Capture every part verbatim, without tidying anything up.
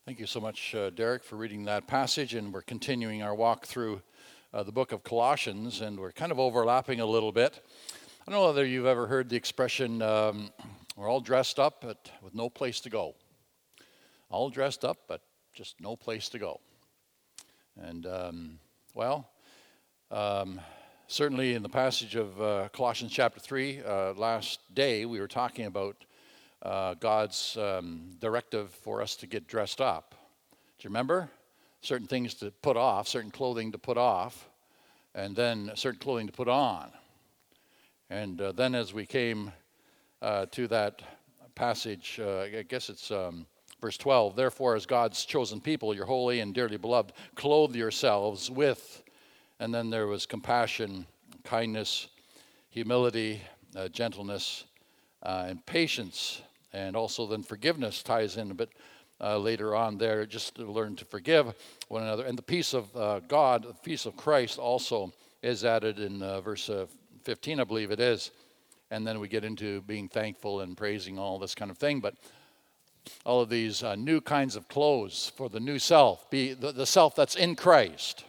Thank you so much, uh, Derek, for reading that passage, and we're continuing our walk through uh, the book of Colossians, and we're kind of overlapping a little bit. I don't know whether you've ever heard the expression, um, we're all dressed up but with no place to go. All dressed up, but just no place to go. And, um, well, um, certainly in the passage of uh, Colossians chapter three, uh, last day we were talking about Uh, God's um, directive for us to get dressed up. Do you remember? Certain things to put off, certain clothing to put off, and then certain clothing to put on. And uh, then as we came uh, to that passage, uh, I guess it's um, verse twelve, therefore as God's chosen people, you're holy and dearly beloved, clothe yourselves with, and then there was compassion, kindness, humility, uh, gentleness, uh, and patience. And also then forgiveness ties in a bit uh, later on there, just to learn to forgive one another. And the peace of uh, God, the peace of Christ also is added in uh, verse uh, fifteen, I believe it is. And then we get into being thankful and praising, all this kind of thing. But all of these uh, new kinds of clothes for the new self, be the, the self that's in Christ.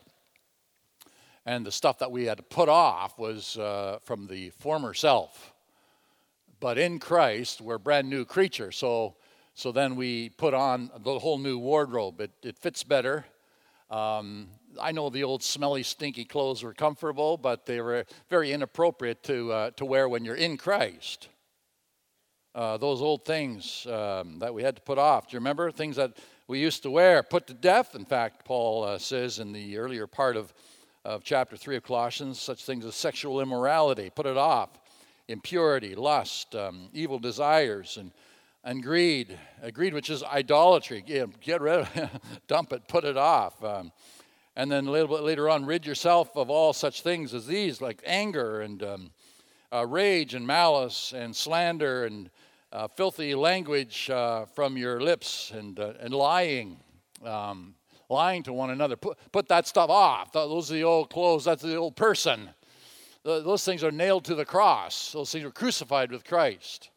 And the stuff that we had to put off was uh, from the former self. But in Christ, we're a brand new creature. So so then we put on the whole new wardrobe. It, it fits better. Um, I know the old smelly, stinky clothes were comfortable, but they were very inappropriate to uh, to wear when you're in Christ. Uh, those old things um, that we had to put off. Do you remember? Things that we used to wear, put to death. In fact, Paul uh, says in the earlier part of, of chapter three of Colossians, such things as sexual immorality, put it off. Impurity, lust, um, evil desires, and and greed. Uh, greed, which is idolatry. Get, get rid of it, dump it, put it off. Um, and then a little bit later on, rid yourself of all such things as these, like anger and um, uh, rage and malice and slander and uh, filthy language uh, from your lips and uh, and lying. Um, lying to one another. Put, put that stuff off. Those are the old clothes. That's the old person. Those things are nailed to the cross. Those things are crucified with Christ.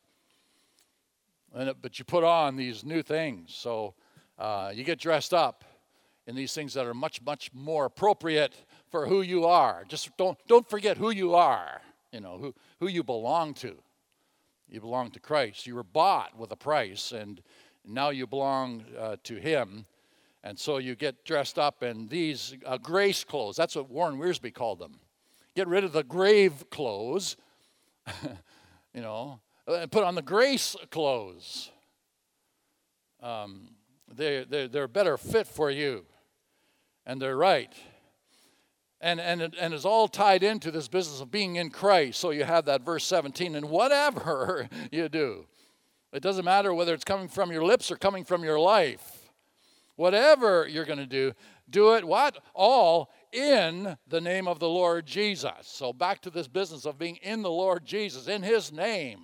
And, but you put on these new things. So uh, you get dressed up in these things that are much, much more appropriate for who you are. Just don't don't forget who you are. You know, who, who you belong to. You belong to Christ. You were bought with a price, and now you belong uh, to Him. And so you get dressed up in these uh, grace clothes. That's what Warren Wiersbe called them. Get rid of the grave clothes, you know, and put on the grace clothes. Um, they, they, they're a better fit for you, and they're right. And, and, it, and it's all tied into this business of being in Christ. So you have that verse seventeen, and whatever you do, it doesn't matter whether it's coming from your lips or coming from your life. Whatever you're going to do, do it what? All in the name of the Lord Jesus. So back to this business of being in the Lord Jesus, in His name.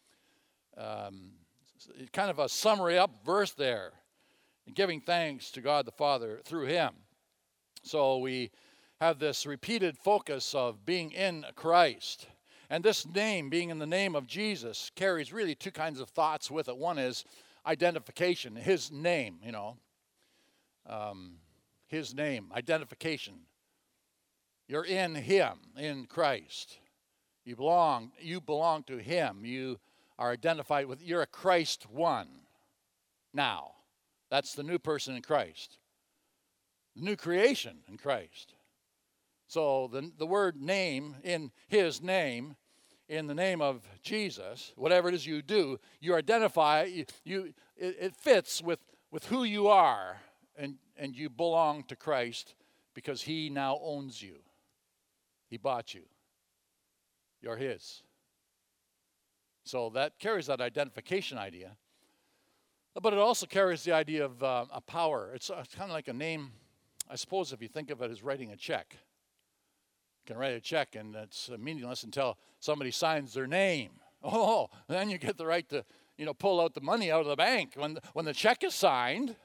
Um, kind of a summary up verse there. Giving thanks to God the Father through Him. So we have this repeated focus of being in Christ. And this name, being in the name of Jesus, carries really two kinds of thoughts with it. One is identification, His name, you know. Um, His name, identification. You're in Him, in Christ. You belong, you belong to Him. You are identified with, you're a Christ one. Now, that's the new person in Christ. The new creation in Christ. So the, the word name, in His name, in the name of Jesus, whatever it is you do, you identify, you, you it, it fits with, with who you are, and, and you belong to Christ because He now owns you. He bought you. You're His. So that carries that identification idea. But it also carries the idea of uh, a power. It's, uh, it's kind of like a name, I suppose, if you think of it as writing a check. You can write a check and it's meaningless until somebody signs their name. Oh, then you get the right to, you know, pull out the money out of the bank when the, when the check is signed.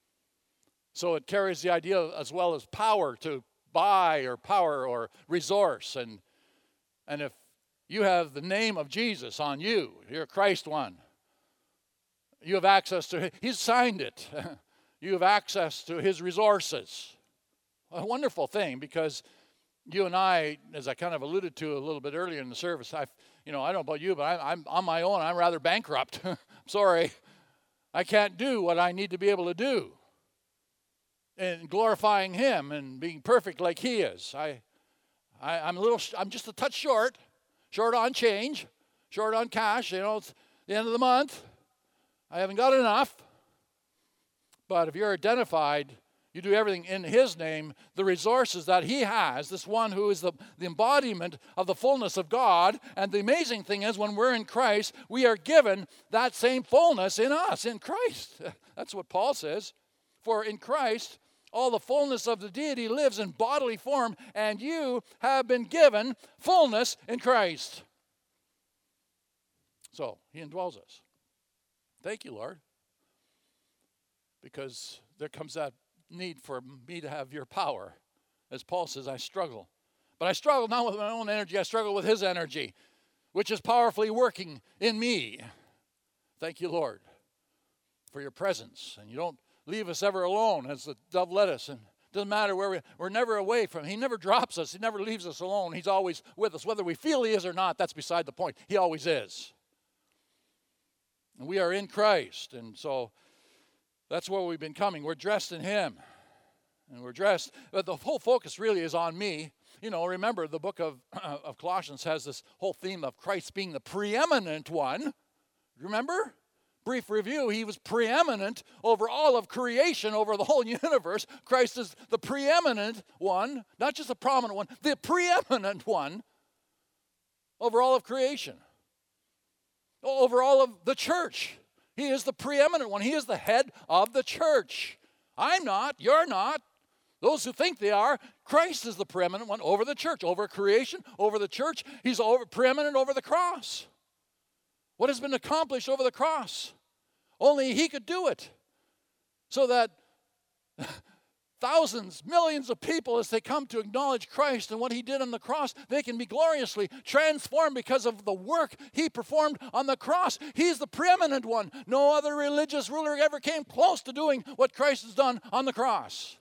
So it carries the idea as well as power to buy or power or resource. And and if you have the name of Jesus on you, you're a Christ one, you have access to, He's signed it. you have access to his resources. A wonderful thing, because you and I, as I kind of alluded to a little bit earlier in the service, I, you know, I don't know about you, but I, I'm on my own. I'm rather bankrupt. Sorry, I can't do what I need to be able to do, and glorifying him and being perfect like he is. I, I, I'm a little, I'm just a touch short, short on change, short on cash. You know, it's the end of the month. I haven't got enough. But if you're identified, you do everything in his name, the resources that he has, this one who is the, the embodiment of the fullness of God. And the amazing thing is, when we're in Christ, we are given that same fullness in us, in Christ. That's what Paul says. For in Christ, all the fullness of the deity lives in bodily form, and you have been given fullness in Christ. So, he indwells us. Thank you, Lord. Because there comes that need for me to have your power. As Paul says, I struggle. But I struggle not with my own energy, I struggle with his energy, which is powerfully working in me. Thank you, Lord, for your presence. And you don't leave us ever alone, as the dove led us. And it doesn't matter where we, we're never away from him. He never drops us. He never leaves us alone. He's always with us. Whether we feel he is or not, that's beside the point. He always is. And we are in Christ. And so that's where we've been coming. We're dressed in him. And we're dressed, but the whole focus really is on me. You know, remember the book of, uh, of Colossians has this whole theme of Christ being the preeminent one. Remember? Brief review, he was preeminent over all of creation, over the whole universe. Christ is the preeminent one, not just the prominent one, the preeminent one over all of creation, over all of the church. He is the preeminent one. He is the head of the church. I'm not, you're not. Those who think they are, Christ is the preeminent one over the church, over creation, over the church. He's over, preeminent over the cross. What has been accomplished over the cross? Only he could do it. So that thousands, millions of people, as they come to acknowledge Christ and what he did on the cross, they can be gloriously transformed because of the work he performed on the cross. He's the preeminent one. No other religious ruler ever came close to doing what Christ has done on the cross.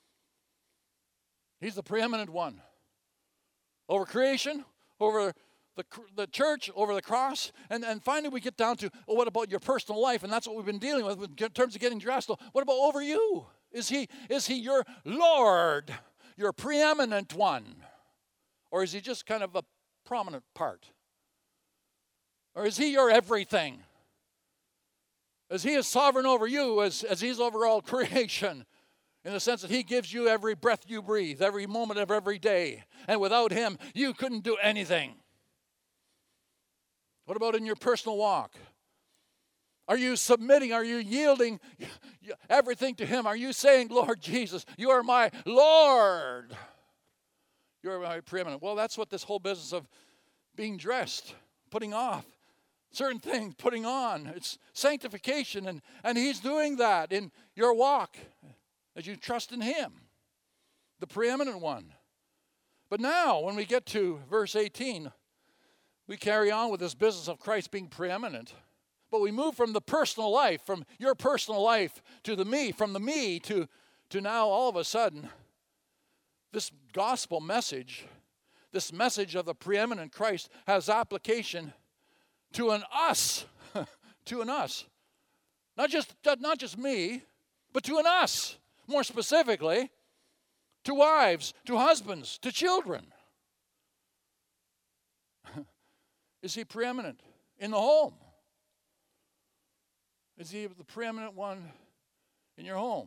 He's the preeminent one. Over creation, over the, the church, over the cross. And, and finally we get down to, well, what about your personal life? And that's what we've been dealing with in terms of getting dressed. What about over you? Is he, is he your Lord, your preeminent one? Or is he just kind of a prominent part? Or is he your everything? As he is sovereign over you, as, as he's over all creation, in the sense that he gives you every breath you breathe, every moment of every day. And without him, you couldn't do anything. What about in your personal walk? Are you submitting? Are you yielding everything to him? Are you saying, Lord Jesus, you are my Lord? You are my preeminent. Well, that's what this whole business of being dressed, putting off certain things, putting on. It's sanctification, and, and he's doing that in your walk as you trust in him, the preeminent one. But now, when we get to verse eighteen, we carry on with this business of Christ being preeminent. But we move from the personal life, from your personal life to the me, from the me to, to now all of a sudden, this gospel message, this message of the preeminent Christ has application to an us, to an us. Not just, not just me, but to an us. More specifically, to wives, to husbands, to children. Is he preeminent in the home? Is he the preeminent one in your home?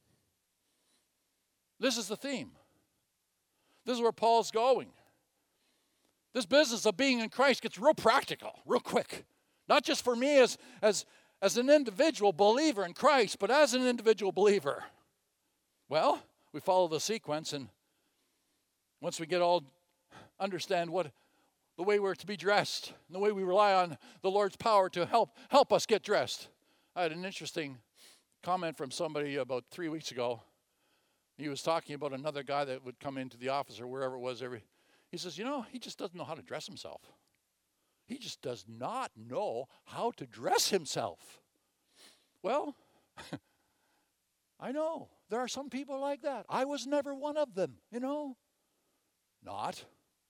This is the theme. This is where Paul's going. This business of being in Christ gets real practical, real quick. Not just for me as, as, as an individual believer in Christ, but as an individual believer. Well, we follow the sequence, and once we get all understand what the way we're to be dressed, and the way we rely on the Lord's power to help help us get dressed. I had an interesting comment from somebody about three weeks ago. He was talking about another guy that would come into the office or wherever it was every. He says, you know, he just doesn't know how to dress himself. He just does not know how to dress himself. Well, I know. There are some people like that. I was never one of them, you know. Not.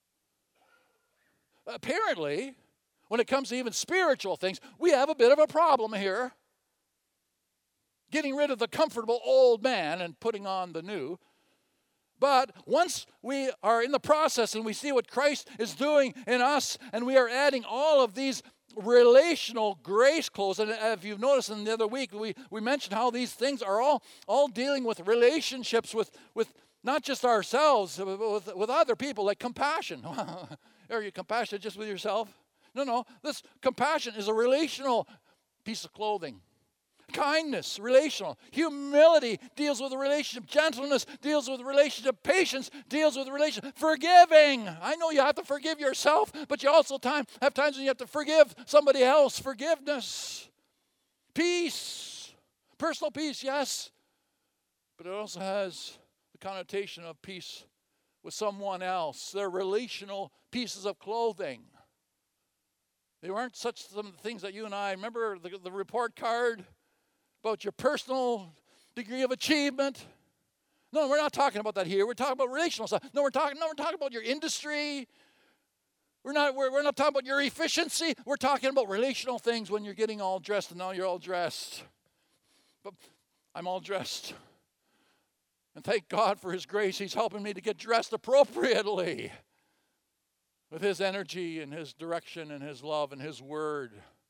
Apparently, when it comes to even spiritual things, we have a bit of a problem here. Getting rid of the comfortable old man and putting on the new. But once we are in the process and we see what Christ is doing in us, and we are adding all of these relational grace clothes, and if you've noticed in the other week, we, we mentioned how these things are all, all dealing with relationships with, with not just ourselves, but with, with other people, like compassion. Are you compassionate just with yourself? No, no. This compassion is a relational piece of clothing. Kindness, relational. Humility deals with a relationship. Gentleness deals with a relationship. Patience deals with a relationship. Forgiving. I know you have to forgive yourself, but you also time, have times when you have to forgive somebody else. Forgiveness. Peace. Personal peace, yes. But it also has the connotation of peace with someone else. They're relational pieces of clothing. They weren't such some things that you and I, remember the, the report card about your personal degree of achievement? No, we're not talking about that here. We're talking about relational stuff. No, we're talking, no, we're talking about your industry. We're not, we're, we're not talking about your efficiency. We're talking about relational things when you're getting all dressed, and now you're all dressed. But I'm all dressed. And thank God for His grace. He's helping me to get dressed appropriately with His energy and His direction and His love and His word.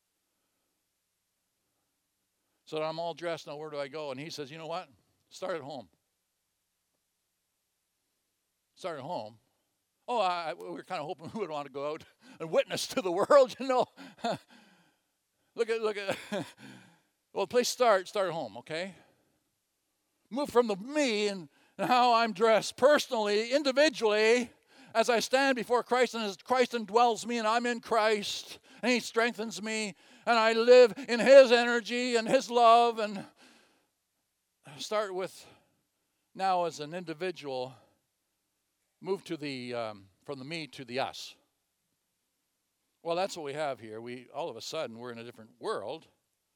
So that I'm all dressed, now where do I go? And He says, you know what? Start at home. Start at home. Oh, I, we were kind of hoping we would want to go out and witness to the world, you know. look at, look at, well, please start, start at home, okay? Move from the me and how I'm dressed personally, individually, as I stand before Christ, and as Christ indwells me and I'm in Christ, and He strengthens me, and I live in His energy and His love, and start with now as an individual, move to the um, from the me to the us. Well, that's what we have here. We all of a sudden we're in a different world.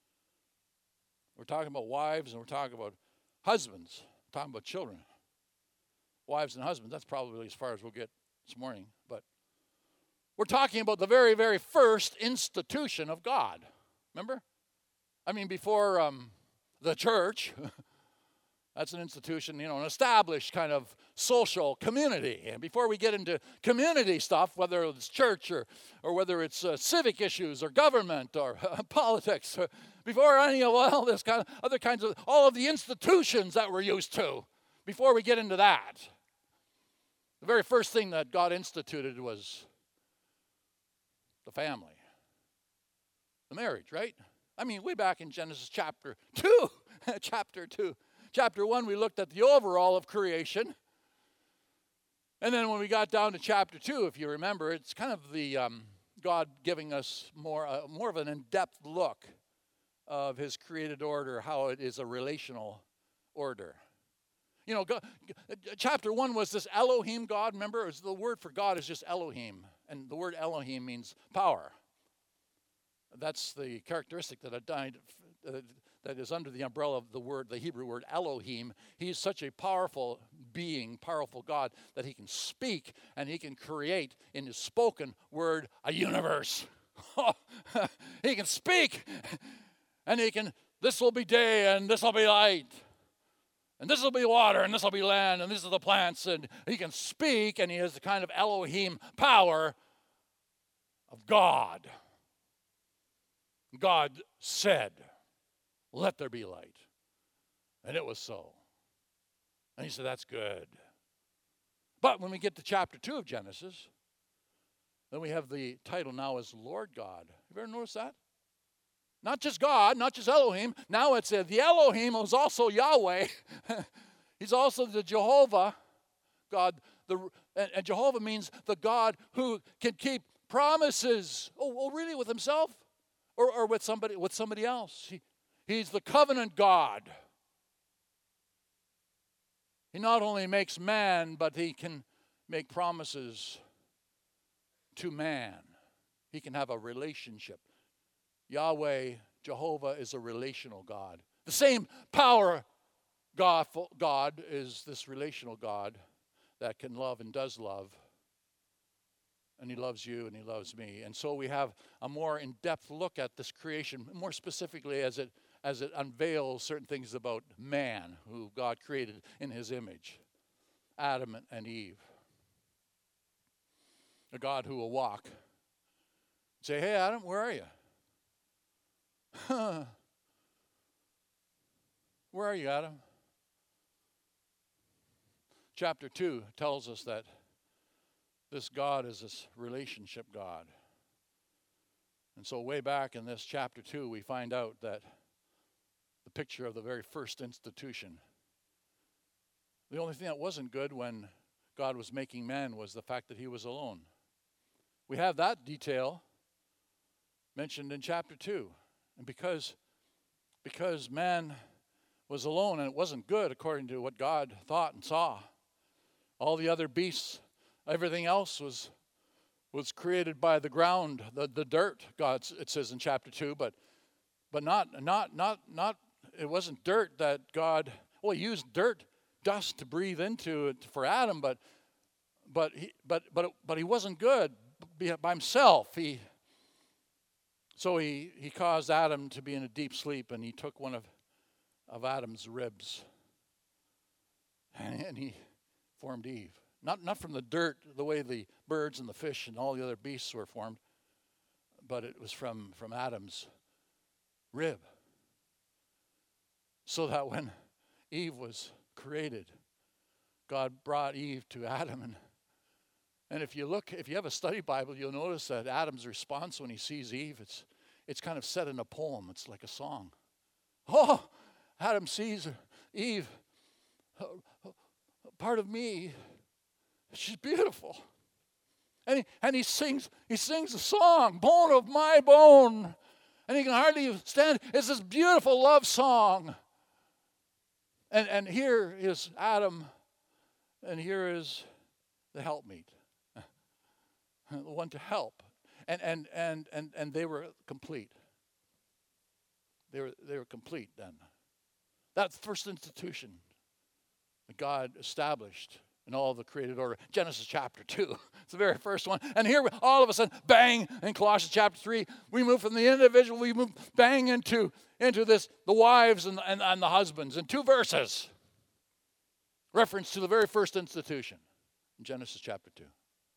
We're talking about wives and we're talking about husbands. We're talking about children. Wives and husbands, that's probably as far as we'll get this morning, but we're talking about the very, very first institution of God. Remember? I mean, before um, the church, that's an institution, you know, an established kind of social community. And before we get into community stuff, whether it's church or, or whether it's uh, civic issues or government or uh, politics, or before any of all this kind of other kinds of, all of the institutions that we're used to, before we get into that, the very first thing that God instituted was the family, the marriage, right? I mean, way back in Genesis chapter two, chapter two. Chapter one, we looked at the overall of creation. And then when we got down to chapter two, if you remember, it's kind of the um, God giving us more, uh, more of an in-depth look of His created order, how it is a relational order. You know, God, chapter one was this Elohim God. Remember, it was the word for God is just Elohim. And the word Elohim means power. That's the characteristic that, died, uh, that is under the umbrella of the word, the Hebrew word Elohim. He's such a powerful being, powerful God, that He can speak and He can create in His spoken word a universe. He can speak and He can, this will be day and this will be light. And this will be water, and this will be land, and these are the plants. And He can speak, and He has the kind of Elohim power of God. God said, let there be light. And it was so. And He said, that's good. But when we get to chapter two of Genesis, then we have the title now as Lord God. Have you ever noticed that? Not just God, not just Elohim. Now it's uh, the Elohim is also Yahweh. He's also the Jehovah God. The, and, and Jehovah means the God who can keep promises. Oh, oh really? With Himself? Or, or with somebody with somebody else? He, he's the covenant God. He not only makes man, but He can make promises to man. He can have a relationship. Yahweh, Jehovah, is a relational God. The same power God, God is this relational God that can love and does love. And he loves you and he loves me. And so we have a more in-depth look at this creation, more specifically as it as it unveils certain things about man, who God created in his image, Adam and Eve. A God who will walk. Say, hey, Adam, where are you? Where are you, Adam? Chapter two tells us that this God is this relationship God. And so way back in this chapter two, we find out that the picture of the very first institution. The only thing that wasn't good when God was making man was the fact that he was alone. We have that detail mentioned in chapter two. And because, because man was alone and it wasn't good according to what God thought and saw, all the other beasts, everything else was was created by the ground, the, the dirt, God, it says in chapter two, but but not not not not it wasn't dirt that God, well, he used dirt, dust to breathe into it for Adam, but but he but but but he wasn't good by himself. He so he he caused Adam to be in a deep sleep, and he took one of of Adam's ribs, and, and he formed Eve. Not not from the dirt, the way the birds and the fish and all the other beasts were formed, but it was from, from Adam's rib. So that when Eve was created, God brought Eve to Adam. And, and if you look, if you have a study Bible, you'll notice that Adam's response when he sees Eve, it's, it's kind of set in a poem. It's like a song. Oh, Adam sees Eve, part of me. She's beautiful. And he, and he sings he sings a song, bone of my bone. And he can hardly stand. It's this beautiful love song. And, and here is Adam, and here is the helpmeet, the one to help. And and and and and they were complete. They were they were complete then. That's the first institution that God established in all the created order. Genesis chapter two. It's the very first one. And here, all of a sudden, bang, in Colossians chapter three, we move from the individual, we move bang into, into this, the wives and, and, and the husbands in two verses. Reference to the very first institution in Genesis chapter two.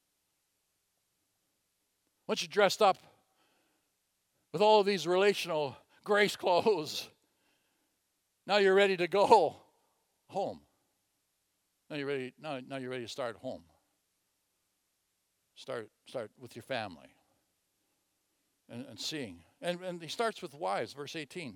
Once you're dressed up with all of these relational grace clothes, now you're ready to go home. Now you're ready. Now, now you're ready to start home. Start, start with your family, and, and seeing. And and he starts with wives, verse eighteen.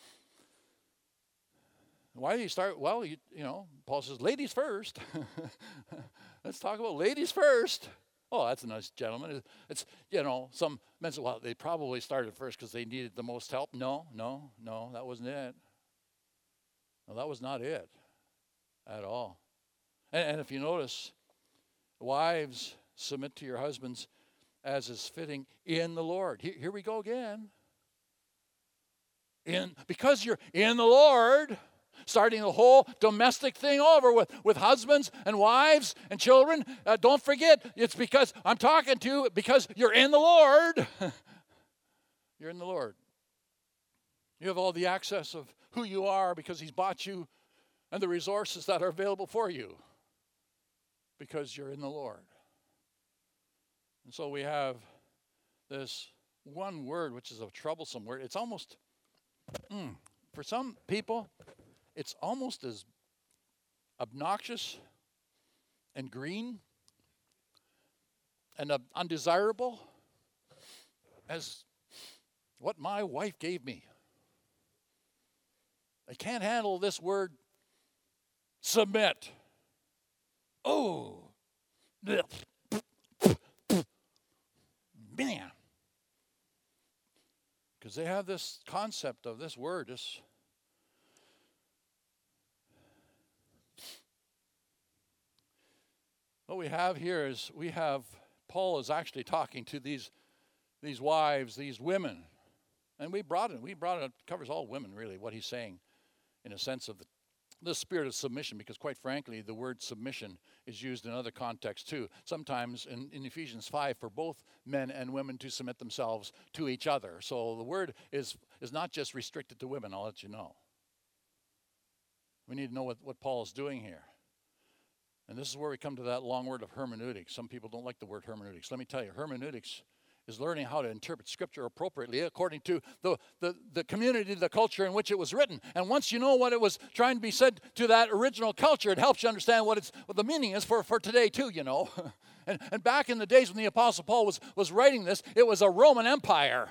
Why do you start? Well, you you know, Paul says, "Ladies first." Let's talk about ladies first. Oh, that's a nice gentleman. It's you know, some men say, well, they probably started first because they needed the most help. No, no, no, that wasn't it. No, that was not it at all. And, and if you notice, wives, submit to your husbands as is fitting in the Lord. Here, here we go again. In because you're in the Lord, starting the whole domestic thing over with, with husbands and wives and children. Uh, don't forget, it's because I'm talking to you because you're in the Lord. You're in the Lord. You have all the access of who you are because he's bought you and the resources that are available for you because you're in the Lord. And so we have this one word, which is a troublesome word. It's almost, mm, for some people, it's almost as obnoxious and green and uh, undesirable as what my wife gave me. I can't handle this word, submit. Oh, man. Because they have this concept of this word, this what we have here is we have Paul is actually talking to these these wives, these women, and we brought it. We brought it. It covers all women, really. What he's saying, in a sense of the, the spirit of submission, because quite frankly, the word submission is used in other contexts too. Sometimes in, in Ephesians five, for both men and women to submit themselves to each other. So the word is, is not just restricted to women, I'll let you know. We need to know what, what Paul is doing here. And this is where we come to that long word of hermeneutics. Some people don't like the word hermeneutics. Let me tell you, hermeneutics is learning how to interpret Scripture appropriately according to the, the, the community, the culture in which it was written. And once you know what it was trying to be said to that original culture, it helps you understand what, it's, what the meaning is for, for today too, you know. and, and back in the days when the Apostle Paul was, was writing this, it was a Roman Empire.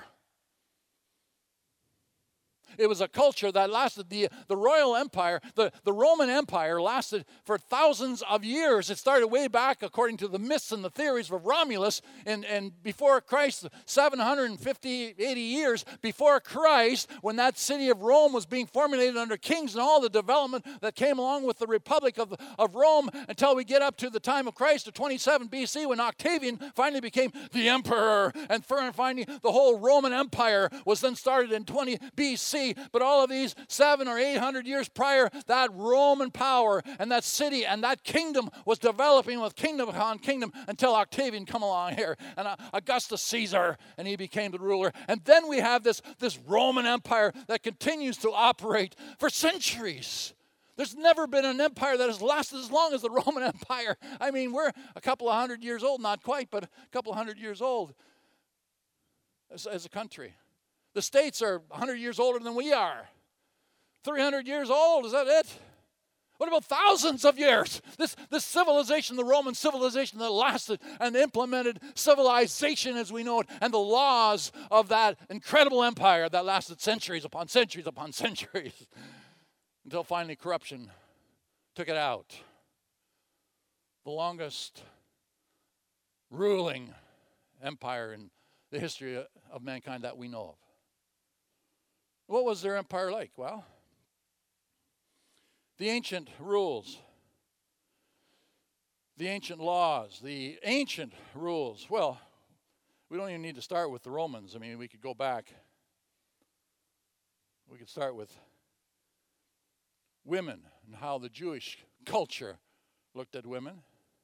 It was a culture that lasted, the, the royal empire, the, the Roman Empire lasted for thousands of years. It started way back, according to the myths and the theories of Romulus, and, and before Christ, seven hundred fifty, eighty years before Christ, when that city of Rome was being formulated under kings and all the development that came along with the Republic of, of Rome, until we get up to the time of Christ of twenty-seven B C, when Octavian finally became the emperor, and finally the whole Roman Empire was then started in twenty B C. But all of these seven or eight hundred years prior, that Roman power and that city and that kingdom was developing with kingdom upon kingdom until Octavian come along here and Augustus Caesar, and he became the ruler. And then we have this, this Roman Empire that continues to operate for centuries. There's never been an empire that has lasted as long as the Roman Empire. I mean, we're a couple of hundred years old, not quite, but a couple of hundred years old as, as a country. The States are one hundred years older than we are. three hundred years old, is that it? What about thousands of years? This, this civilization, the Roman civilization that lasted and implemented civilization as we know it, and the laws of that incredible empire that lasted centuries upon centuries upon centuries, until finally corruption took it out. The longest ruling empire in the history of mankind that we know of. What was their empire like? Well, the ancient rules, the ancient laws, the ancient rules. Well, we don't even need to start with the Romans. I mean, we could go back. We could start with women and how the Jewish culture looked at women.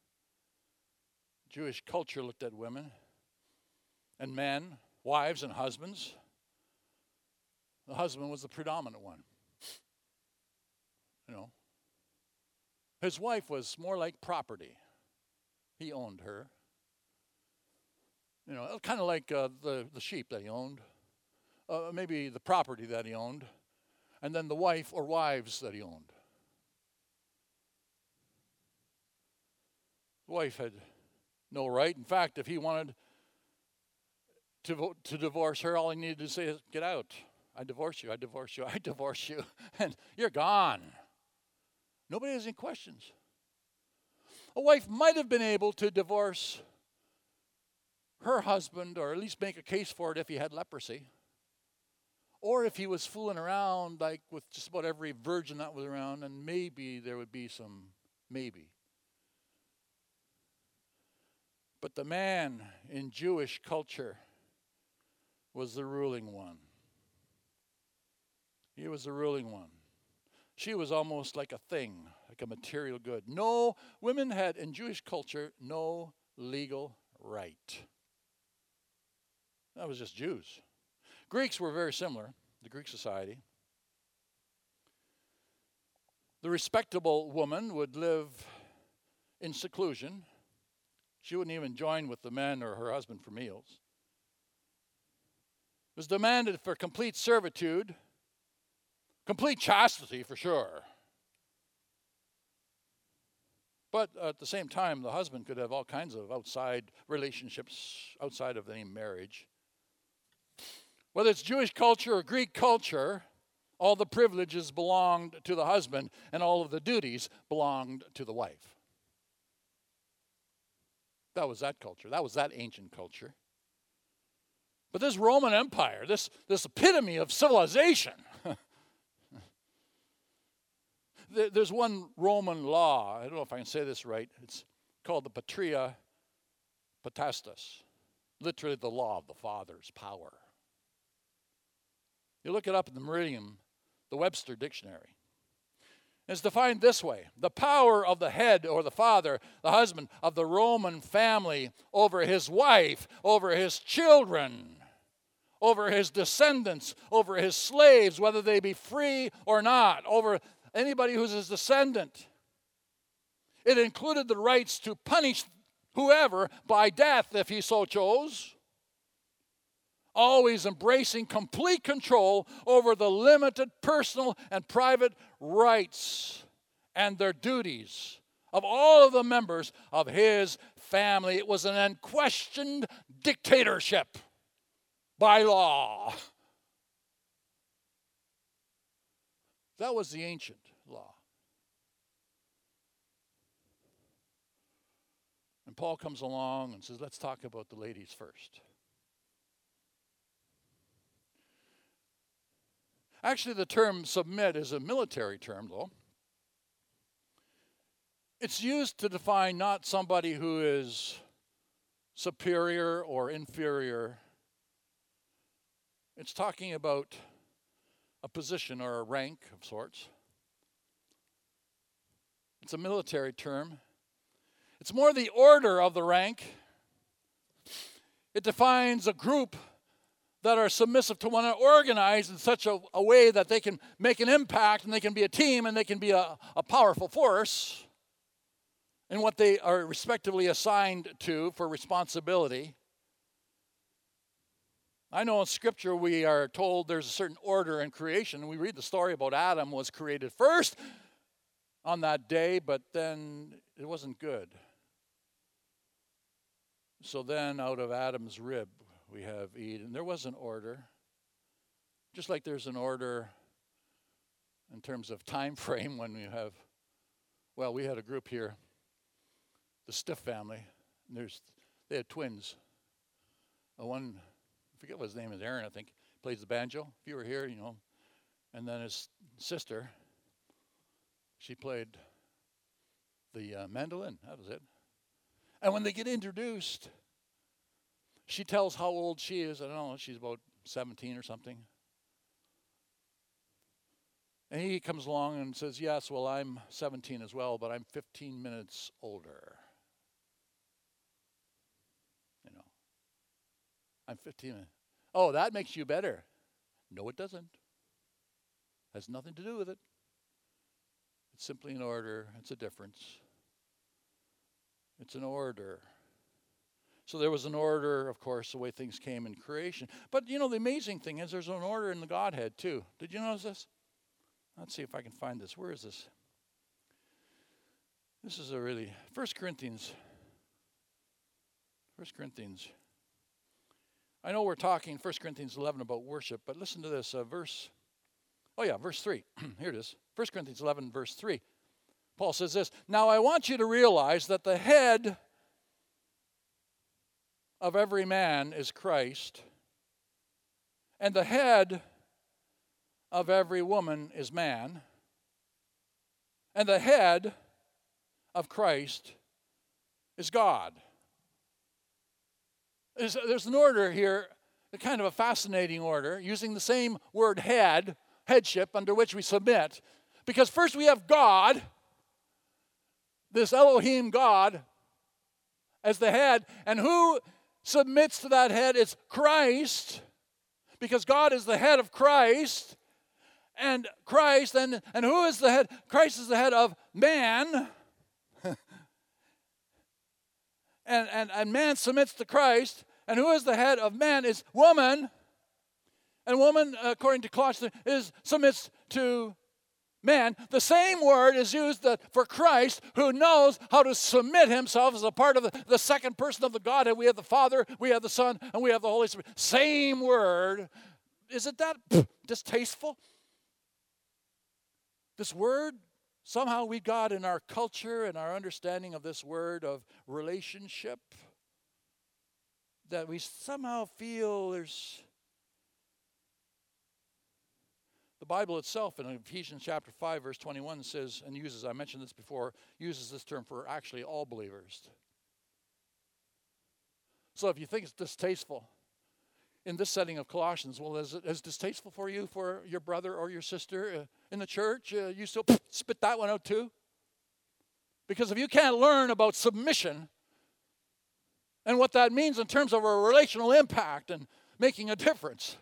Jewish culture looked at women and men, wives and husbands. The husband was the predominant one. You know. His wife was more like property. He owned her. You know, kind of like uh, the, the sheep that he owned. Uh, maybe the property that he owned. And then the wife or wives that he owned. The wife had no right. In fact, if he wanted to, vote, to divorce her, all he needed to say is, get out. I divorce you, I divorce you, I divorce you, and you're gone. Nobody has any questions. A wife might have been able to divorce her husband, or at least make a case for it if he had leprosy, or if he was fooling around like with just about every virgin that was around, and maybe there would be some maybe. But the man in Jewish culture was the ruling one. He was the ruling one. She was almost like a thing, like a material good. No, women had, in Jewish culture, no legal right. That was just Jews. Greeks were very similar, the Greek society. The respectable woman would live in seclusion. She wouldn't even join with the men or her husband for meals. It was demanded for complete servitude. Complete chastity, for sure. But at the same time, the husband could have all kinds of outside relationships outside of any marriage. Whether it's Jewish culture or Greek culture, all the privileges belonged to the husband and all of the duties belonged to the wife. That was that culture. That was that ancient culture. But this Roman Empire, this, this epitome of civilization, there's one Roman law, I don't know if I can say this right, it's called the Patria Potestas, literally the law of the father's power. You look it up in the Meridian, the Webster Dictionary. It's defined this way: the power of the head or the father, the husband of the Roman family over his wife, over his children, over his descendants, over his slaves, whether they be free or not, over anybody who's his descendant. It included the rights to punish whoever by death if he so chose, always embracing complete control over the limited personal and private rights and their duties of all of the members of his family. It was an unquestioned dictatorship by law. That was the ancient law. And Paul comes along and says, let's talk about the ladies first. Actually, the term submit is a military term, though. It's used to define not somebody who is superior or inferior. It's talking about a position or a rank of sorts. It's a military term. It's more the order of the rank. It defines a group that are submissive to one another, organized in such a, a way that they can make an impact and they can be a team and they can be a, a powerful force in what they are respectively assigned to for responsibility. I know in Scripture we are told there's a certain order in creation. We read the story about Adam was created first on that day, but then it wasn't good. So then out of Adam's rib we have Eve, and there was an order. Just like there's an order in terms of time frame when you have, well, we had a group here, the Stiff family. And there's they had twins. Uh, one, I forget what his name is, Aaron, I think, plays the banjo. If you were here, you know. And then his sister, she played the uh, mandolin. That was it. And when they get introduced, she tells how old she is. I don't know, she's about seventeen or something. And he comes along and says, yes, well, I'm seventeen as well, but I'm fifteen minutes older. You know, I'm fifteen. Oh, that makes you better. No, it doesn't. Has nothing to do with it. It's simply an order. It's a difference. It's an order. So there was an order, of course, the way things came in creation. But, you know, the amazing thing is there's an order in the Godhead, too. Did you notice this? Let's see if I can find this. Where is this? This is a really, First Corinthians. First Corinthians. I know we're talking First Corinthians eleven about worship, but listen to this. Uh, verse, oh yeah, verse three. Here it is. First Corinthians eleven, verse three. Paul says this, now I want you to realize that the head of every man is Christ, and the head of every woman is man, and the head of Christ is God. There's, there's an order here, a kind of a fascinating order, using the same word head, headship, under which we submit, because first we have God, this Elohim God, as the head, and who submits to that head? It's Christ, because God is the head of Christ, and Christ, and, and who is the head? Christ is the head of man, and, and, and man submits to Christ, and who is the head of man is woman, and woman, according to Colossians, is submits to man. The same word is used for Christ, who knows how to submit himself as a part of the, the second person of the Godhead. We have the Father, we have the Son, and we have the Holy Spirit. Same word. Is it that pff, distasteful? This word, somehow we got in our culture and our understanding of this word of relationship, that we somehow feel there's the Bible itself in Ephesians chapter five, verse twenty-one says, and uses, I mentioned this before, uses this term for actually all believers. So if you think it's distasteful, in this setting of Colossians, well, is it as distasteful for you, for your brother or your sister uh, in the church? Uh, you still spit that one out too? Because if you can't learn about submission and what that means in terms of a relational impact and making a difference,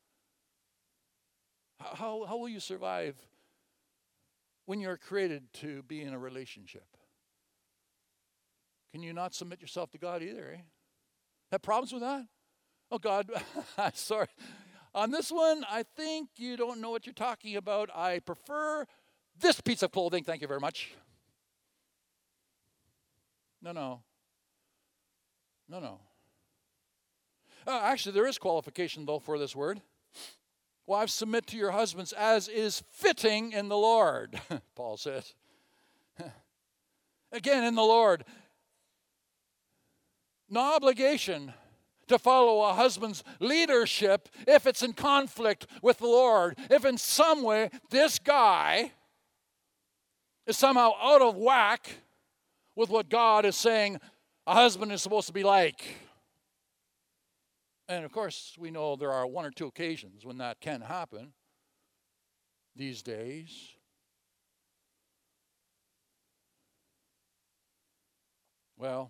how, how will you survive when you're created to be in a relationship? Can you not submit yourself to God either, eh? Have problems with that? Oh, God, sorry. On this one, I think you don't know what you're talking about. I prefer this piece of clothing. Thank you very much. No, no. No, no. Uh, actually, there is qualification, though, for this word. Wives, submit to your husbands as is fitting in the Lord, Paul says. Again, in the Lord. No obligation to follow a husband's leadership if it's in conflict with the Lord. If in some way this guy is somehow out of whack with what God is saying a husband is supposed to be like. And of course, we know there are one or two occasions when that can happen these days. Well,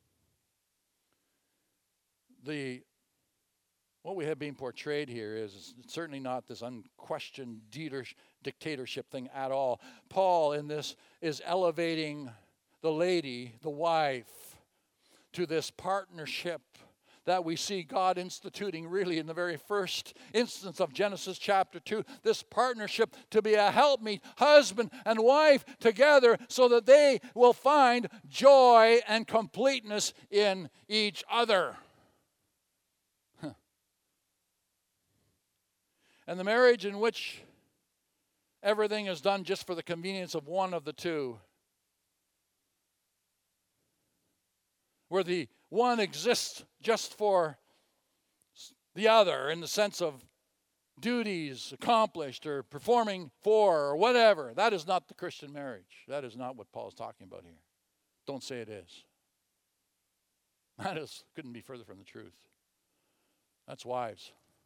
The, what we have being portrayed here is certainly not this unquestioned dictatorship thing at all. Paul in this is elevating the lady, the wife, to this partnership that we see God instituting really in the very first instance of Genesis chapter two. This partnership to be a helpmeet, husband and wife together so that they will find joy and completeness in each other. And the marriage in which everything is done just for the convenience of one of the two, where the one exists just for the other in the sense of duties accomplished or performing for or whatever, that is not the Christian marriage. That is not what Paul is talking about here. Don't say it is. That is, couldn't be further from the truth. That's wives.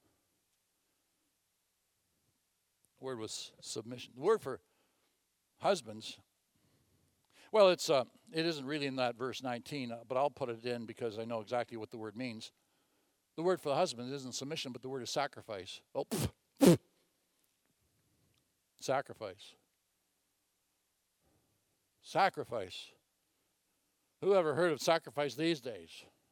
The word was submission. The word for husbands, well, it's uh, it isn't really in that verse nineteen, uh, but I'll put it in because I know exactly what the word means. The word for the husband isn't submission, but the word is sacrifice. Oh, pff, pff. Sacrifice. Sacrifice. Who ever heard of sacrifice these days?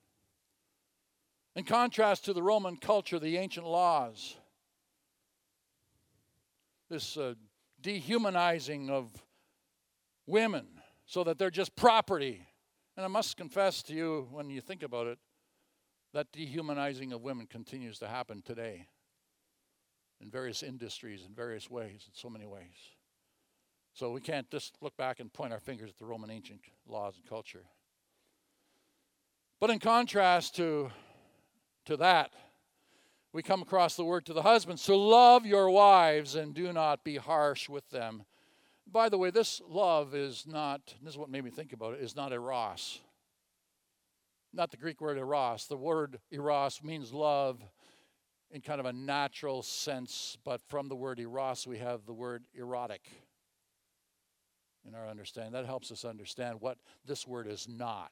In contrast to the Roman culture, the ancient laws, this uh, dehumanizing of women so that they're just property. And I must confess to you, when you think about it, that dehumanizing of women continues to happen today in various industries, in various ways, in so many ways. So we can't just look back and point our fingers at the Roman ancient laws and culture. But in contrast to, to that, we come across the word to the husbands to love your wives and do not be harsh with them. By the way, this love is not, this is what made me think about it, is not eros. Not the Greek word eros. The word eros means love in kind of a natural sense, but from the word eros we have the word erotic in our understanding. That helps us understand what this word is not.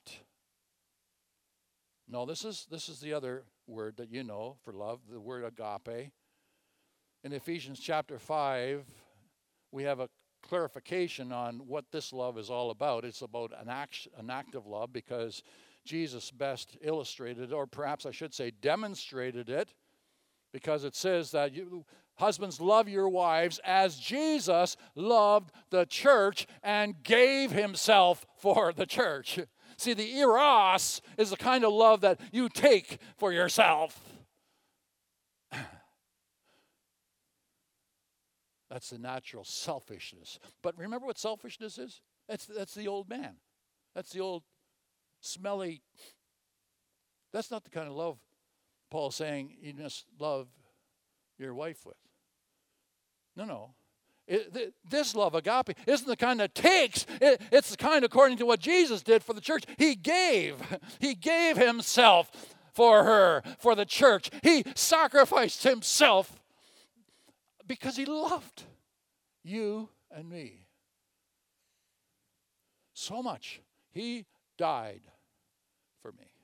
No, this is this is the other word that you know for love, the word agape. In Ephesians chapter five, we have a clarification on what this love is all about. It's about an act, an act of love because Jesus best illustrated, or perhaps I should say demonstrated it, because it says that you husbands love your wives as Jesus loved the church and gave himself for the church. See, the eros is the kind of love that you take for yourself. That's the natural selfishness. But remember what selfishness is? That's, that's the old man. That's the old smelly. That's not the kind of love Paul's saying you must love your wife with. No, no. It, th- this love, agape, isn't the kind that takes. It, it's the kind according to what Jesus did for the church. He gave. He gave himself for her, for the church. He sacrificed himself because he loved you and me so much. He died for me.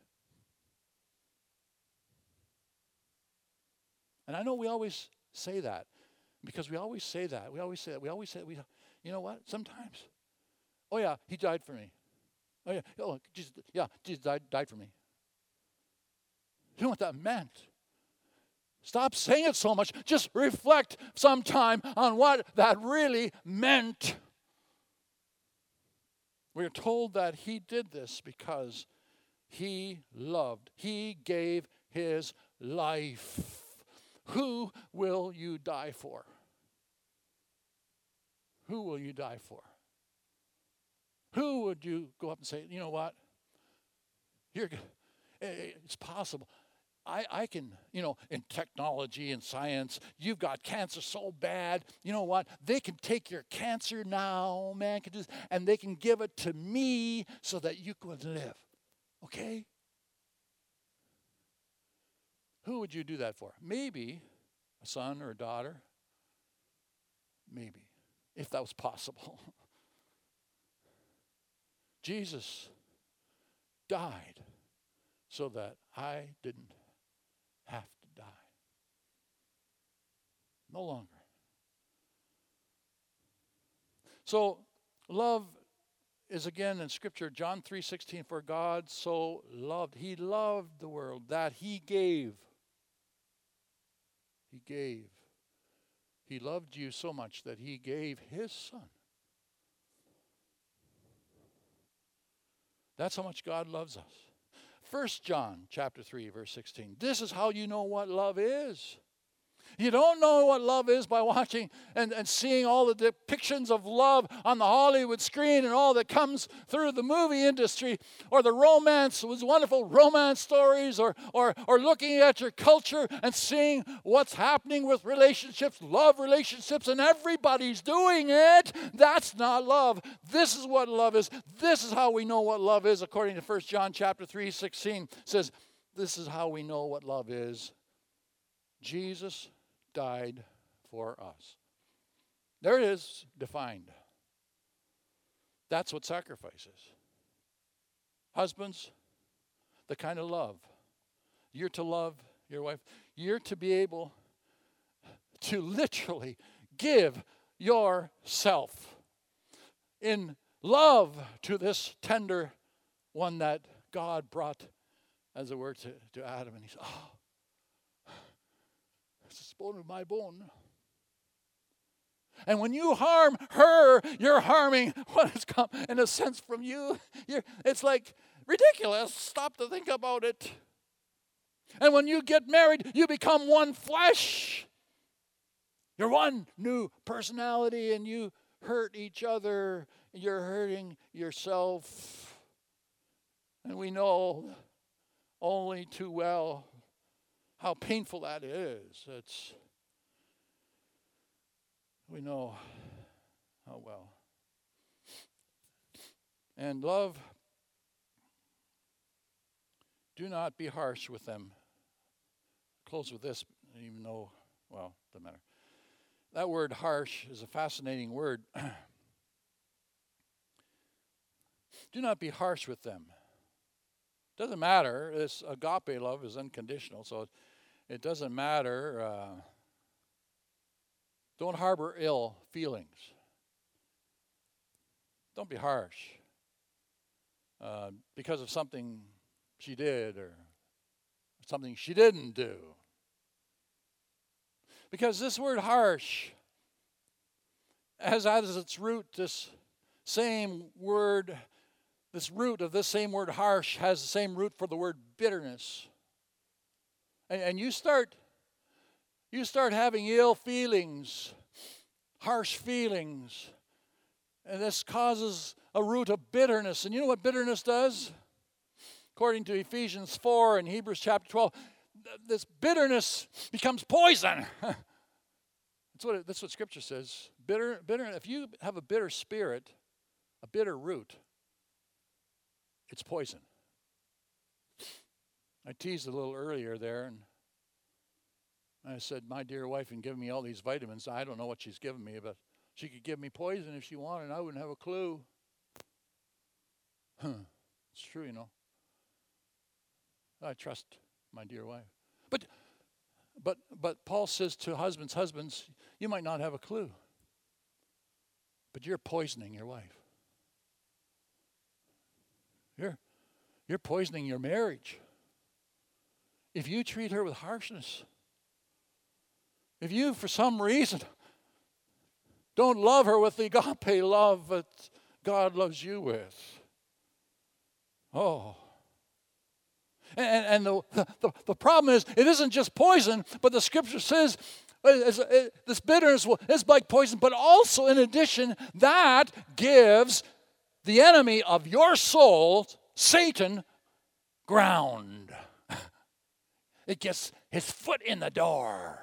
And I know we always say that because we always say that. We always say that. We always say that. We, you know what? Sometimes. Oh, yeah, he died for me. Oh, yeah, oh, Jesus, yeah, Jesus died, died for me. You know what that meant? Stop saying it so much. Just reflect sometime on what that really meant. We are told that he did this because he loved. He gave his life. Who will you die for? Who will you die for? Who would you go up and say, you know what? You're, it's possible. I, I can, you know, in technology and science, you've got cancer so bad. You know what? They can take your cancer now, man, can just, and they can give it to me so that you could live. Okay? Who would you do that for? Maybe a son or a daughter. Maybe, if that was possible. Jesus died so that I didn't have to die. No longer. So love is again in Scripture, John three sixteen, for God so loved. He loved the world that he gave. He gave. He loved you so much that he gave his son. That's how much God loves us. First John chapter three, verse sixteen. This is how you know what love is. You don't know what love is by watching and, and seeing all the depictions of love on the Hollywood screen and all that comes through the movie industry, or the romance, was wonderful romance stories, or, or, or looking at your culture and seeing what's happening with relationships, love relationships, and everybody's doing it. That's not love. This is what love is. This is how we know what love is, according to First John chapter three, sixteen. It says, this is how we know what love is. Jesus died for us. There it is, defined. That's what sacrifice is. Husbands, the kind of love. You're to love your wife. You're to be able to literally give yourself in love to this tender one that God brought, as it were, to, to Adam. And he said, oh, it's bone of my bone. And when you harm her, you're harming what has come, in a sense, from you. You're, it's like ridiculous. Stop to think about it. And when you get married, you become one flesh. You're one new personality, and you hurt each other. You're hurting yourself. And we know only too well how painful that is. It's, we know how well. And love, do not be harsh with them. Close with this, even though, well, doesn't matter. That word harsh is a fascinating word. Do not be harsh with them. Doesn't matter. This agape love is unconditional, so it doesn't matter. Uh, don't harbor ill feelings. Don't be harsh uh, because of something she did or something she didn't do. Because this word harsh has as its root this same word. This root of this same word harsh has the same root for the word bitterness. And, and you start you start having ill feelings, harsh feelings, and this causes a root of bitterness. And you know what bitterness does? According to Ephesians four and Hebrews chapter twelve, this bitterness becomes poison. That's what it, that's what Scripture says. Bitter, bitter. If you have a bitter spirit, a bitter root, it's poison. I teased a little earlier there, and I said, my dear wife can give me all these vitamins. I don't know what she's giving me, but she could give me poison if she wanted, and I wouldn't have a clue. Huh. It's true, you know. I trust my dear wife. But but but Paul says to husbands, husbands, you might not have a clue, but you're poisoning your wife. You're you're poisoning your marriage. If you treat her with harshness, if you, for some reason, don't love her with the agape love that God loves you with, oh. And, and the, the, the problem is, it isn't just poison, but the scripture says it's, it, this bitterness is like poison, but also, in addition, that gives the enemy of your soul, Satan, ground. It gets his foot in the door.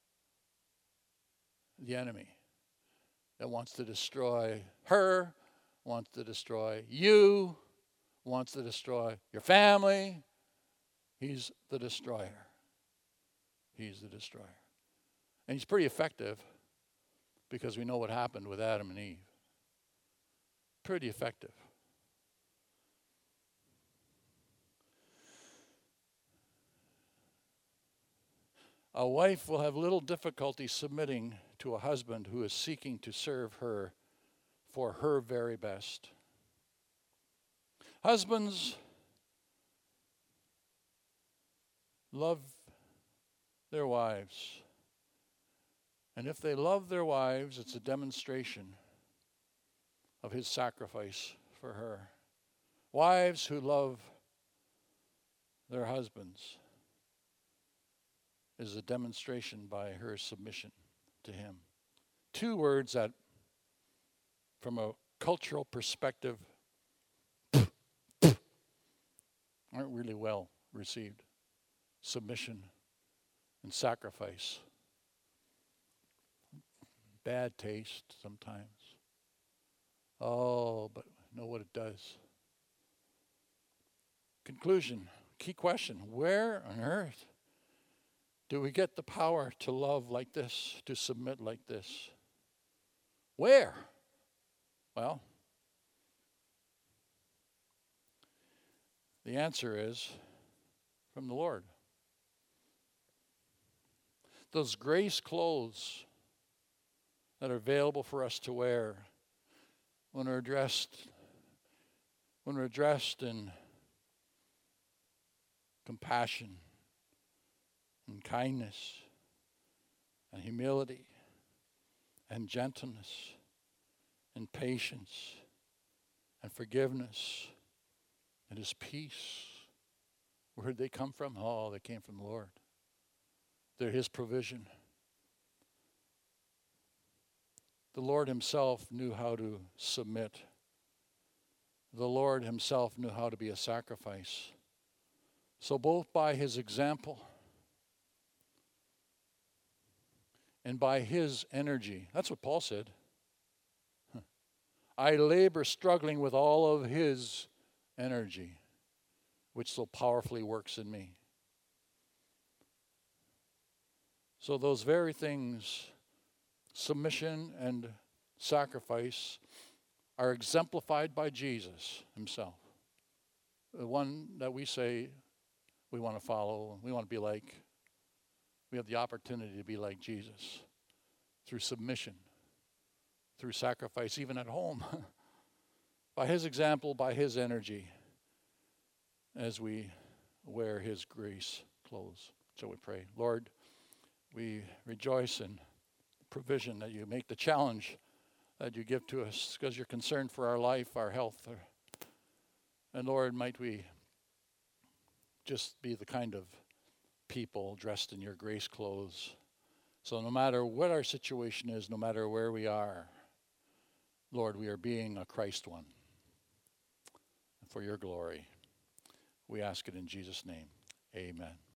The enemy that wants to destroy her, wants to destroy you, wants to destroy your family. He's the destroyer. He's the destroyer. And he's pretty effective because we know what happened with Adam and Eve. Pretty effective. A wife will have little difficulty submitting to a husband who is seeking to serve her for her very best. Husbands love their wives. And if they love their wives, it's a demonstration of his sacrifice for her. Wives who love their husbands is a demonstration by her submission to him. Two words that, from a cultural perspective, aren't really well received. Submission and sacrifice. Bad taste sometimes. Oh, but know what it does. Conclusion, key question. Where on earth do we get the power to love like this, to submit like this? Where? Well, the answer is from the Lord. Those grace clothes that are available for us to wear when we're dressed, when we're dressed in compassion and kindness and humility and gentleness and patience and forgiveness and his peace. Where did they come from? Oh, they came from the Lord. They're his provision. The Lord himself knew how to submit. The Lord himself knew how to be a sacrifice. So both by his example and by his energy, that's what Paul said. I labor struggling with all of his energy, which so powerfully works in me. So those very things, submission and sacrifice, are exemplified by Jesus himself. The one that we say we want to follow, we want to be like. We have the opportunity to be like Jesus through submission, through sacrifice, even at home. By his example, by his energy, as we wear his grace clothes. So we pray. Lord, we rejoice in the provision that you make, the challenge that you give to us, because you're concerned for our life, our health. And Lord, might we just be the kind of people dressed in your grace clothes. So no matter what our situation is, no matter where we are, Lord, we are being a Christ one. For your glory. We ask it in Jesus' name. Amen.